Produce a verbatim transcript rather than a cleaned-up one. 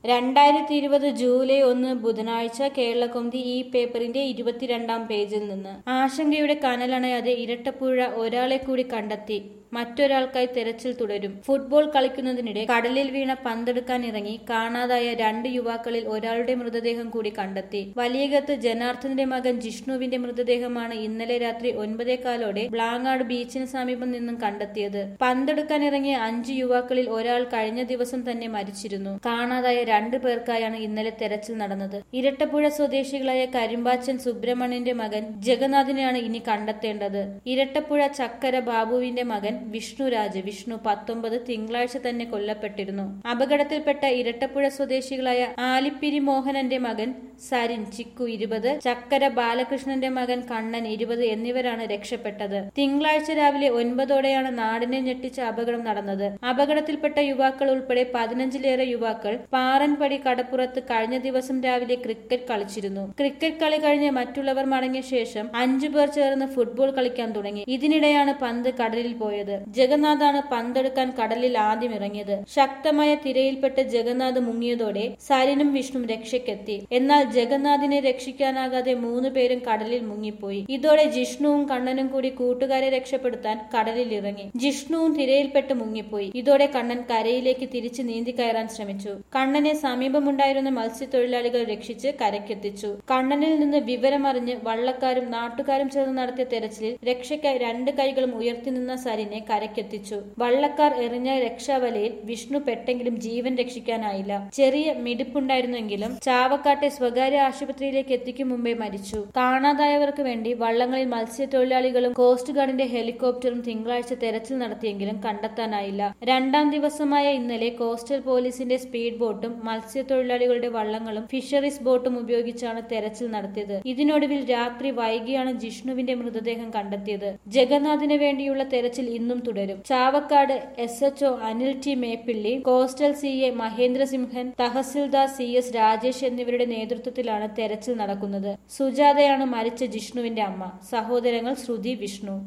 രണ്ടായിരത്തി ഇരുപത് ജൂലൈ ഒന്ന് ബുധനാഴ്ച കേരളകൗമുദി ഈ പേപ്പറിന്റെ ഇരുപത്തിരണ്ടാം പേജിൽ നിന്ന് ആശങ്കയുടെ കനലണയാതെ ഇരട്ടപ്പുഴ ഒരാളെ കൂടി കണ്ടെത്തി, മറ്റൊരാൾക്കായി തെരച്ചിൽ തുടരും. ഫുട്ബോൾ കളിക്കുന്നതിനിടെ കടലിൽ വീണ പന്തെടുക്കാനിറങ്ങി കാണാതായ രണ്ട് യുവാക്കളിൽ ഒരാളുടെ മൃതദേഹം കൂടി കണ്ടെത്തി. വലിയകത്ത് ജനാർദ്ദനന്റെ മകൻ ജിഷ്ണുവിന്റെ മൃതദേഹമാണ് ഇന്നലെ രാത്രി ഒൻപതേകാലോടെ ബ്ലാങ്ങാട് ബീച്ചിന് സമീപം നിന്നും കണ്ടെത്തിയത്. പന്തെടുക്കാനിറങ്ങിയ അഞ്ച് യുവാക്കളിൽ ഒരാൾ കഴിഞ്ഞ ദിവസം തന്നെ മരിച്ചിരുന്നു. കാണാതായ രണ്ടു പേർക്കായാണ് ഇന്നലെ തെരച്ചിൽ നടന്നത്. ഇരട്ടപ്പുഴ സ്വദേശികളായ കരിമ്പാച്ചൻ സുബ്രഹ്മണ്യന്റെ മകൻ ജഗന്നാഥിനെയാണ് ഇനി കണ്ടെത്തേണ്ടത്. ഇരട്ടപ്പുഴ ചക്കര ബാബുവിന്റെ മകൻ വിഷ്ണുരാജ് വിഷ്ണു പത്തൊമ്പത് തിങ്കളാഴ്ച തന്നെ കൊല്ലപ്പെട്ടിരുന്നു. അപകടത്തിൽപ്പെട്ട ഇരട്ടപ്പുഴ സ്വദേശികളായ ആലിപ്പിരി മോഹനന്റെ മകൻ സരിൻ ചിക്കു ഇരുപത്, ചക്കര ബാലകൃഷ്ണന്റെ മകൻ കണ്ണൻ ഇരുപത് എന്നിവരാണ് രക്ഷപ്പെട്ടത്. തിങ്കളാഴ്ച രാവിലെ ഒൻപതോടെയാണ് നാടിനെ ഞെട്ടിച്ച അപകടം നടന്നത്. അപകടത്തിൽപ്പെട്ട യുവാക്കൾ ഉൾപ്പെടെ പതിനഞ്ചിലേറെ യുവാക്കൾ പാറൻപടി കടപ്പുറത്ത് കഴിഞ്ഞ ദിവസം രാവിലെ ക്രിക്കറ്റ് കളിച്ചിരുന്നു. ക്രിക്കറ്റ് കളി കഴിഞ്ഞ് മറ്റുള്ളവർ മടങ്ങിയ ശേഷം അഞ്ചു പേർ ചേർന്ന് ഫുട്ബോൾ കളിക്കാൻ തുടങ്ങി. ഇതിനിടെയാണ് പന്ത് കടലിൽ പോയത്. ജഗന്നാഥാണ് പന്തെടുക്കാൻ കടലിൽ ആദ്യം ഇറങ്ങിയത്. ശക്തമായ തിരയിൽപ്പെട്ട് ജഗന്നാഥ് മുങ്ങിയതോടെ സരിനും വിഷ്ണുവും രക്ഷയ്ക്കെത്തി. എന്നാൽ ജഗന്നാഥിനെ രക്ഷിക്കാനാകാതെ മൂന്ന് പേരും കടലിൽ മുങ്ങിപ്പോയി. ഇതോടെ ജിഷ്ണുവും കണ്ണനും കൂടി കൂട്ടുകാരെ രക്ഷപ്പെടുത്താൻ കടലിൽ ഇറങ്ങി. ജിഷ്ണുവും തിരയിൽപ്പെട്ട് മുങ്ങിപ്പോയി. ഇതോടെ കണ്ണൻ കരയിലേക്ക് തിരിച്ച് നീന്തി കയറാൻ ശ്രമിച്ചു. കണ്ണനെ സമീപമുണ്ടായിരുന്ന മത്സ്യത്തൊഴിലാളികൾ രക്ഷിച്ച് കരയ്ക്കെത്തിച്ചു. കണ്ണനിൽ നിന്ന് വിവരമറിഞ്ഞ് വള്ളക്കാരും നാട്ടുകാരും ചേർന്ന് നടത്തിയ തെരച്ചിലിൽ രക്ഷയ്ക്കായി രണ്ട് കൈകളും ഉയർത്തി നിന്ന സരിനെ കരയ്ക്കെത്തിച്ചു. വള്ളക്കാർ എറിഞ്ഞ രക്ഷാവലയിൽ വിഷ്ണു പെട്ടെങ്കിലും ജീവൻ രക്ഷിക്കാനായില്ല. ചെറിയ മിടിപ്പുണ്ടായിരുന്നെങ്കിലും ചാവക്കാട്ടെ സ്വകാര്യ ആശുപത്രിയിലേക്ക് എത്തിക്കും മുമ്പേ മരിച്ചു. കാണാതായവർക്ക് വേണ്ടി വള്ളങ്ങളിൽ മത്സ്യത്തൊഴിലാളികളും കോസ്റ്റ് ഗാർഡിന്റെ ഹെലികോപ്റ്ററും തിങ്കളാഴ്ച തെരച്ചിൽ നടത്തിയെങ്കിലും കണ്ടെത്താനായില്ല. രണ്ടാം ദിവസമായ ഇന്നലെ കോസ്റ്റൽ പോലീസിന്റെ സ്പീഡ് ബോട്ടും മത്സ്യത്തൊഴിലാളികളുടെ വള്ളങ്ങളും ഫിഷറീസ് ബോട്ടും ഉപയോഗിച്ചാണ് തെരച്ചിൽ നടത്തിയത്. ഇതിനൊടുവിൽ രാത്രി വൈകിയാണ് ജിഷ്ണുവിന്റെ മൃതദേഹം കണ്ടെത്തിയത്. ജഗന്നാഥിന് വേണ്ടിയുള്ള തെരച്ചിൽ ഇന്നും തുടരും. Chavakkad S H O Anil T Meppilly, coastal C A Mahendra Simhan, tahsildar C S Rajesh എന്നിവരുടെ നേതൃത്വത്തിലാണ് തെരച്ചിൽ നടക്കുന്നത്. സുജാതയാണ് മരിച്ച ജിഷ്ണുവിന്റെ അമ്മ. സഹോദരങ്ങൾ ശ്രുതി, വിഷ്ണു.